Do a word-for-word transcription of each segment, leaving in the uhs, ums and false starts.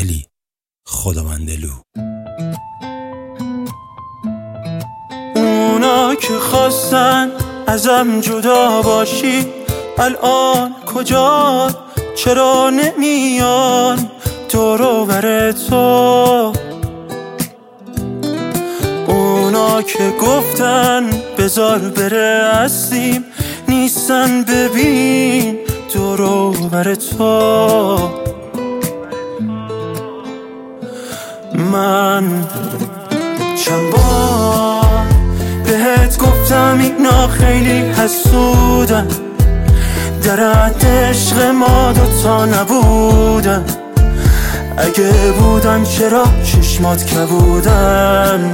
ولی خداوندلو. اونا که خواستن ازم جدا باشی الان کجا؟ چرا نمیان دور و بر تو؟ اونا که گفتن بذار بره هستیم نیستن، ببین دور و بر تو. من چند بار بهت گفتم اینا خیلی حسودن، در حد عشق ما دوتا نبودن. اگه بودن چرا چشمات کبودن؟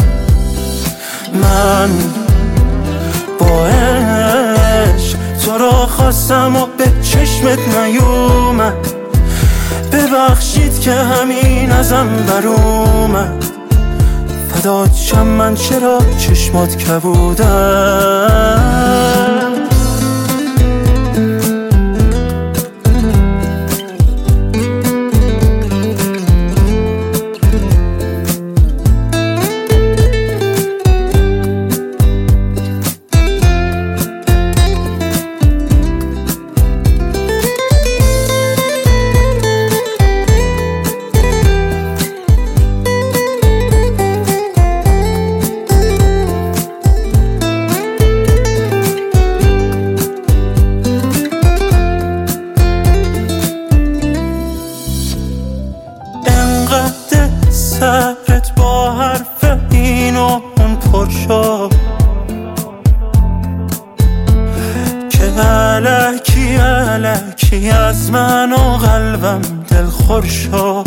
من با عشق تو را خواستم و به چشمت نیومد، ببخشید که همین ازم بر اومد. فدات شم من چرا چشمات کبودن؟ سرت با حرف این و اون پر شد که الکی الکی از من و قلبم دلخور شد.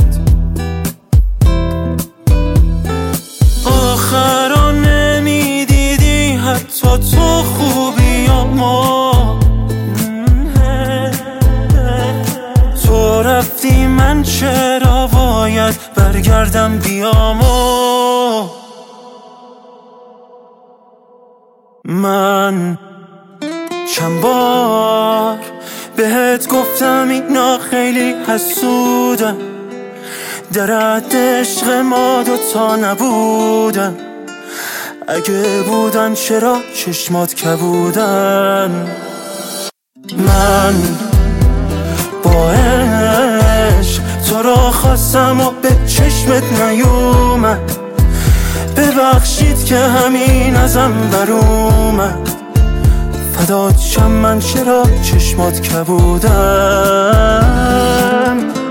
آخرا نمیدیدی حتی تو خوبیامو، تو رفتی من چرا باید برگردم بیامو؟ من چند بار بهت گفتم اینا خیلی حسودن، در حد عشق ما دوتا نبودن. اگه بودن چرا چشمات کبودن؟ من با عشق تو را خواستم و به چشمت نیومد، ببخشید که همین ازم بر اومد. فدات شم من چرا چشمات کبودن؟